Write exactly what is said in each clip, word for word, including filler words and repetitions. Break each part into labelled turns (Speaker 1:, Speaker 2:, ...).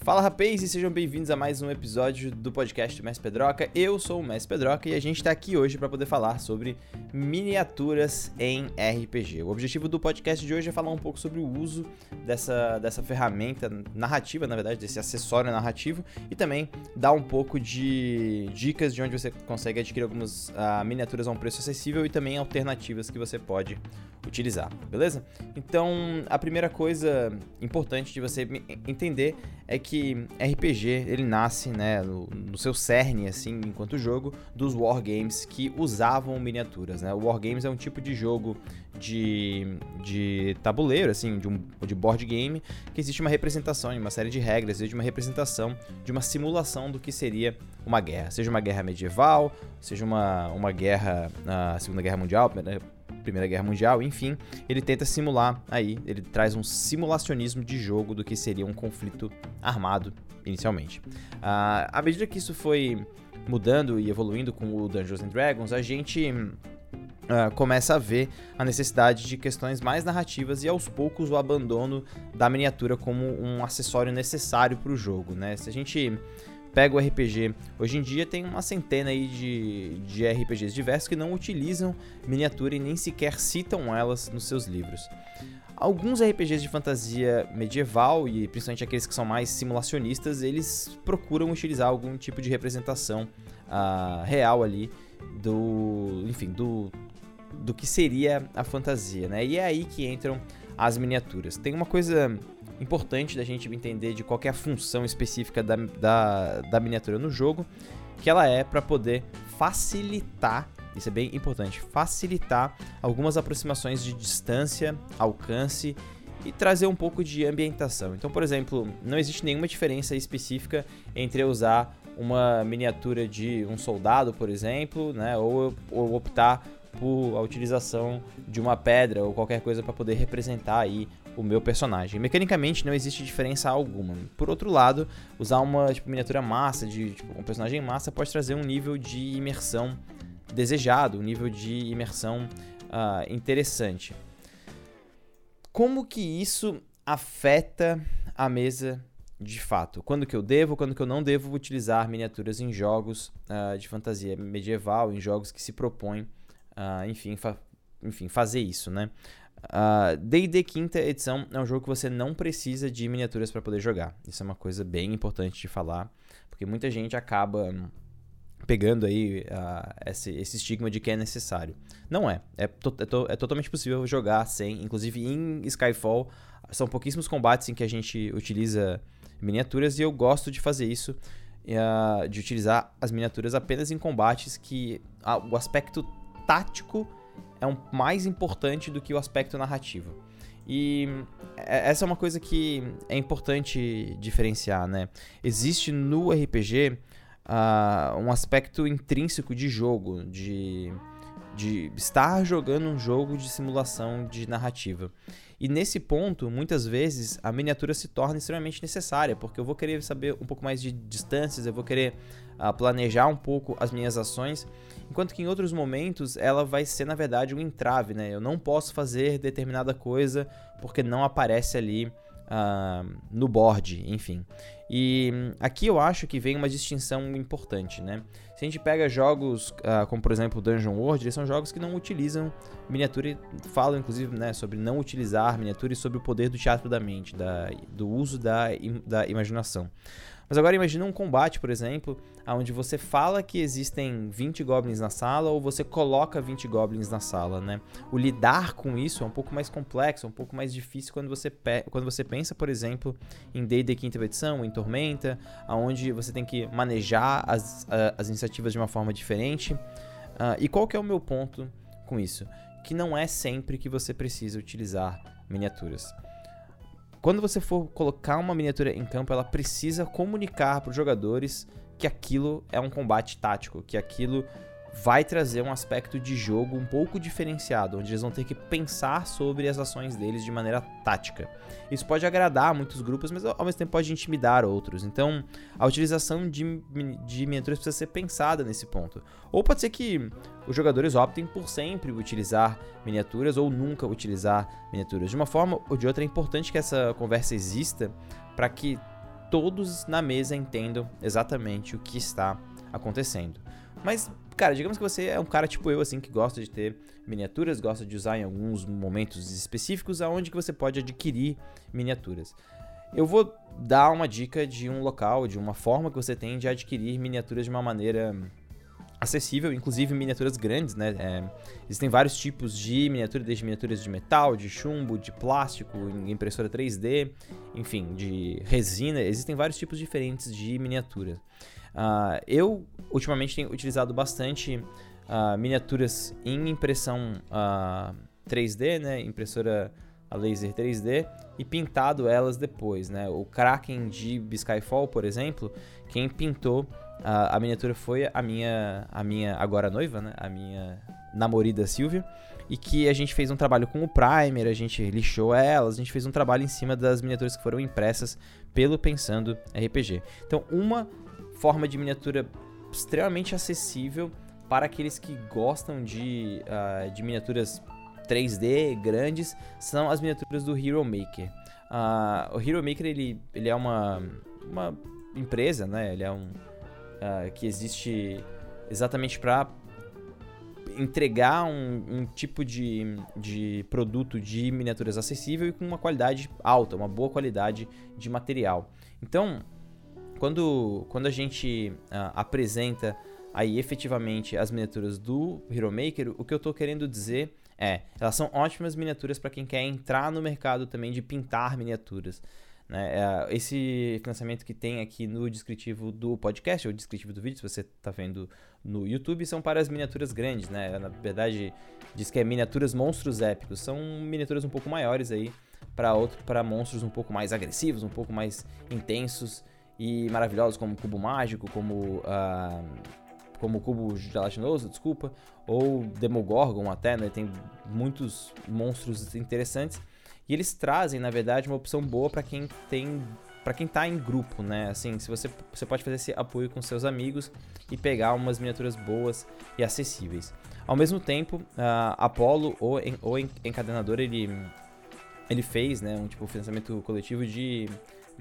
Speaker 1: Fala, rapaz, e sejam bem-vindos a mais um episódio do podcast do Mestre Pedroca. Eu sou o Mestre Pedroca e a gente está aqui hoje para poder falar sobre miniaturas em R P G. O objetivo do podcast de hoje é falar um pouco sobre o uso dessa, dessa ferramenta narrativa, na verdade, desse acessório narrativo, e também dar um pouco de dicas de onde você consegue adquirir algumas uh, miniaturas a um preço acessível e também alternativas que você pode utilizar, beleza? Então, a primeira coisa importante de você entender é que R P G, ele nasce, né, no, no seu cerne, assim, enquanto jogo, dos wargames que usavam miniaturas, né? O wargames é um tipo de jogo de, de tabuleiro, assim, de, um, de board game, que existe uma representação, uma série de regras, de uma representação, de uma simulação do que seria uma guerra. Seja uma guerra medieval, seja uma, uma guerra, a Segunda Guerra Mundial, né? Primeira Guerra Mundial, enfim, ele tenta simular aí, ele traz um simulacionismo de jogo do que seria um conflito armado inicialmente. Uh, à medida que isso foi mudando e evoluindo com o Dungeons and Dragons, a gente uh, começa a ver a necessidade de questões mais narrativas e aos poucos o abandono da miniatura como um acessório necessário para o jogo, né? Se a gente pega o R P G, hoje em dia tem uma centena aí de, de R P Gs diversos que não utilizam miniatura e nem sequer citam elas nos seus livros. Alguns R P Gs de fantasia medieval, e principalmente aqueles que são mais simulacionistas, eles procuram utilizar algum tipo de representação uh, real ali do, enfim, do, do que seria a fantasia, né? E é aí que entram as miniaturas. Tem uma coisa importante da gente entender de qual é a função específica da, da, da miniatura no jogo, que ela é para poder facilitar, isso é bem importante, facilitar algumas aproximações de distância, alcance e trazer um pouco de ambientação. Então, por exemplo, não existe nenhuma diferença específica entre eu usar uma miniatura de um soldado, por exemplo, né, ou, ou optar por a utilização de uma pedra ou qualquer coisa para poder representar aí o meu personagem. Mecanicamente não existe diferença alguma. Por outro lado, usar uma tipo, miniatura massa, de tipo, um personagem massa, pode trazer um nível de imersão desejado, um nível de imersão uh, interessante. Como que isso afeta a mesa de fato? Quando que eu devo, quando que eu não devo utilizar miniaturas em jogos uh, de fantasia medieval, em jogos que se propõem Uh, enfim, fa- enfim, fazer isso, né? Uh, D e D quinta edição é um jogo que você não precisa de miniaturas para poder jogar. Isso é uma coisa bem importante de falar, porque muita gente acaba pegando aí uh, esse, esse estigma de que é necessário. Não é. É, to- é, to- é totalmente possível jogar sem. Inclusive em Skyfall, são pouquíssimos combates em que a gente utiliza miniaturas e eu gosto de fazer isso, uh, de utilizar as miniaturas apenas em combates que uh, o aspecto tático é um mais importante do que o aspecto narrativo. E essa é uma coisa que é importante diferenciar, né? Existe no R P G uh, um aspecto intrínseco de jogo, de, de estar jogando um jogo de simulação de narrativa. E nesse ponto, muitas vezes, a miniatura se torna extremamente necessária, porque eu vou querer saber um pouco mais de distâncias, eu vou querer uh, planejar um pouco as minhas ações, enquanto que em outros momentos ela vai ser, na verdade, um entrave, né? Eu não posso fazer determinada coisa porque não aparece ali uh, no board, enfim. E aqui eu acho que vem uma distinção importante, né? Se a gente pega jogos uh, como, por exemplo, Dungeon World, eles são jogos que não utilizam miniatura e falam, inclusive, né, sobre não utilizar miniatura e sobre o poder do teatro da mente, da, do uso da, da imaginação. Mas agora imagina um combate, por exemplo, onde você fala que existem vinte goblins na sala ou você coloca vinte goblins na sala, né? O lidar com isso é um pouco mais complexo, é um pouco mais difícil quando você, pe- quando você pensa, por exemplo, em D e D quinta edição, em Tormenta, onde você tem que manejar as, uh, as iniciativas de uma forma diferente. Uh, e qual que é o meu ponto com isso? Que não é sempre que você precisa utilizar miniaturas. Quando você for colocar uma miniatura em campo, ela precisa comunicar para os jogadores que aquilo é um combate tático, que aquilo vai trazer um aspecto de jogo um pouco diferenciado, onde eles vão ter que pensar sobre as ações deles de maneira tática. Isso pode agradar muitos grupos, mas ao mesmo tempo pode intimidar outros. Então, a utilização de, de miniaturas precisa ser pensada nesse ponto. Ou pode ser que os jogadores optem por sempre utilizar miniaturas ou nunca utilizar miniaturas. De uma forma ou de outra, é importante que essa conversa exista para que todos na mesa entendam exatamente o que está acontecendo. Mas, cara, digamos que você é um cara tipo eu, assim, que gosta de ter miniaturas, gosta de usar em alguns momentos específicos aonde que você pode adquirir miniaturas. Eu vou dar uma dica de um local, de uma forma que você tem de adquirir miniaturas de uma maneira acessível, inclusive miniaturas grandes, né? É, existem vários tipos de miniatura, desde miniaturas de metal, de chumbo, de plástico, impressora três D, enfim, de resina. Existem vários tipos diferentes de miniatura. Uh, eu, ultimamente, tenho utilizado bastante uh, miniaturas em impressão uh, três D, né? Impressora a laser três D, e pintado elas depois, né? O Kraken de Skyfall, por exemplo, quem pintou a, a miniatura foi a minha, a minha agora noiva, né? A minha namorada Silvia, e que a gente fez um trabalho com o primer, a gente lixou elas, a gente fez um trabalho em cima das miniaturas que foram impressas pelo Pensando R P G. Então, uma forma de miniatura extremamente acessível para aqueles que gostam de, uh, de miniaturas três D grandes são as miniaturas do Hero Maker. Uh, o Hero Maker ele, ele é uma, uma empresa, né? Ele é um uh, que existe exatamente para entregar um, um tipo de, de produto de miniaturas acessível e com uma qualidade alta, uma boa qualidade de material. Então, quando, quando a gente uh, apresenta aí efetivamente as miniaturas do Hero Maker, o que eu estou querendo dizer é, elas são ótimas miniaturas para quem quer entrar no mercado também de pintar miniaturas, né? É, esse financiamento que tem aqui no descritivo do podcast, ou descritivo do vídeo, se você está vendo no YouTube, são para as miniaturas grandes, né? Na verdade, diz que é miniaturas monstros épicos. São miniaturas um pouco maiores aí para outro, para monstros um pouco mais agressivos, um pouco mais intensos e maravilhosos, como Cubo Mágico, como... Uh, como o Cubo Gelatinoso, desculpa, ou Demogorgon até, né? Tem muitos monstros interessantes. E eles trazem, na verdade, uma opção boa para quem tem, para quem tá em grupo, né? Assim, se você, você pode fazer esse apoio com seus amigos e pegar umas miniaturas boas e acessíveis. Ao mesmo tempo, a Apollo, o, o encadenador, ele, ele fez, né, um tipo de financiamento coletivo de,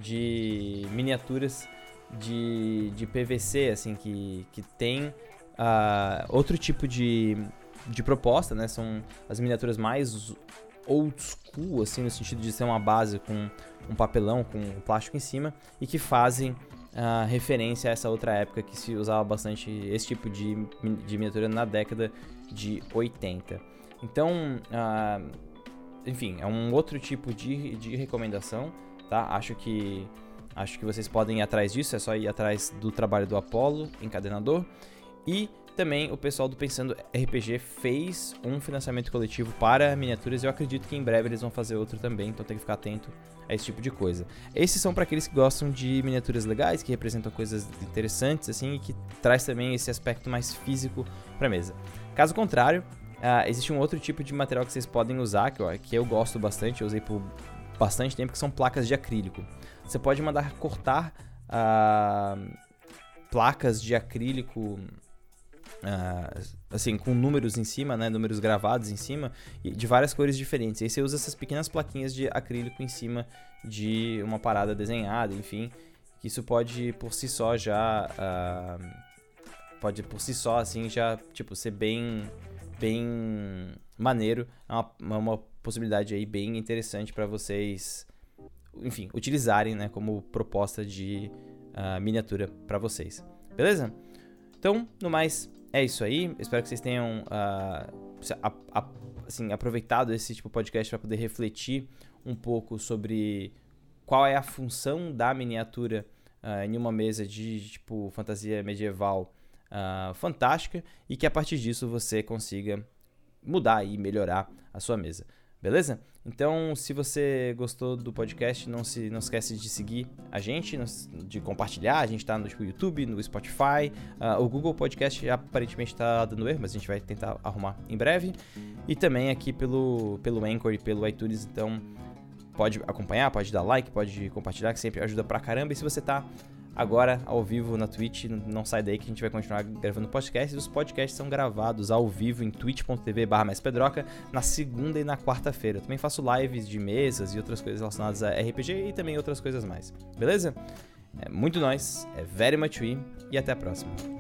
Speaker 1: de miniaturas De, de P V C, assim, que, que tem uh, outro tipo de, de proposta, né? São as miniaturas mais old school, assim, no sentido de ser uma base com um papelão, com um plástico em cima, e que fazem uh, referência a essa outra época que se usava bastante esse tipo de, de miniatura na década de oitenta. Então, uh, enfim, é um outro tipo de, de recomendação, tá? Acho que Acho que vocês podem ir atrás disso, é só ir atrás do trabalho do Apollo, encadenador. E também o pessoal do Pensando R P G fez um financiamento coletivo para miniaturas. Eu acredito que em breve eles vão fazer outro também, então tem que ficar atento a esse tipo de coisa. Esses são para aqueles que gostam de miniaturas legais, que representam coisas interessantes, assim, e que traz também esse aspecto mais físico para a mesa. Caso contrário, uh, existe um outro tipo de material que vocês podem usar, que eu, que eu gosto bastante, eu usei por bastante tempo, que são placas de acrílico. Você pode mandar cortar uh, placas de acrílico uh, assim, com números em cima, né, números gravados em cima, de várias cores diferentes. E aí você usa essas pequenas plaquinhas de acrílico em cima de uma parada desenhada, enfim. Isso pode por si só já uh, pode por si só assim já tipo ser bem bem maneiro. É uma, uma possibilidade aí bem interessante para vocês, enfim, utilizarem, né, como proposta de uh, miniatura para vocês. Beleza? Então, no mais, é isso aí. Espero que vocês tenham uh, a, a, assim, aproveitado esse tipo de podcast para poder refletir um pouco sobre qual é a função da miniatura uh, em uma mesa de tipo fantasia medieval uh, fantástica, e que a partir disso você consiga mudar e melhorar a sua mesa. Beleza? Então, se você gostou do podcast, não se não esquece de seguir a gente, de compartilhar. A gente está no tipo, YouTube, no Spotify. Uh, o Google Podcast aparentemente está dando erro, mas a gente vai tentar arrumar em breve. E também aqui pelo, pelo Anchor e pelo iTunes. Então, pode acompanhar, pode dar like, pode compartilhar, que sempre ajuda pra caramba. E se você tá agora ao vivo na Twitch, não sai daí que a gente vai continuar gravando podcasts. Os podcasts são gravados ao vivo em twitch ponto tv barra mais pedroca na segunda e na quarta-feira. Eu também faço lives de mesas e outras coisas relacionadas a R P G e também outras coisas mais. Beleza? É muito nóis, é very much we, e até a próxima.